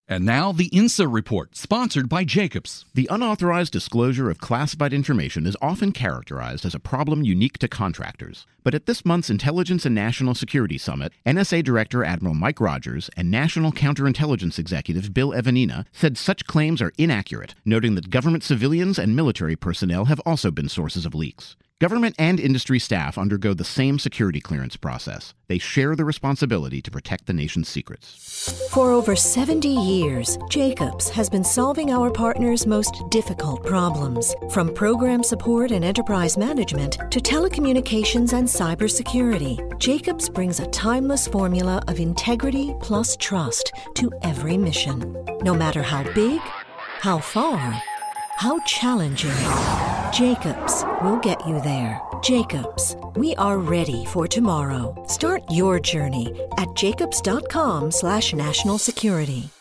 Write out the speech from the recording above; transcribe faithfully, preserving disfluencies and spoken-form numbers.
And now the INSA Report, sponsored by Jacobs. The unauthorized disclosure of classified information is often characterized as a problem unique to contractors. But at this month's Intelligence and National Security Summit, N S A Director Admiral Mike Rogers and National Counterintelligence Executive Bill Evanina said such claims are inaccurate, noting that government civilians and military personnel have also been sources of leaks. Government and industry staff undergo the same security clearance process. They share the responsibility to protect the nation's secrets. For over seventy years, Jacobs has been solving our partners' most difficult problems. From program support and enterprise management to telecommunications and cybersecurity, Jacobs brings a timeless formula of integrity plus trust to every mission. No matter how big, how far, how challenging, Jacobs will get you there. Jacobs, we are ready for tomorrow. Start your journey at jacobs.com slash national security.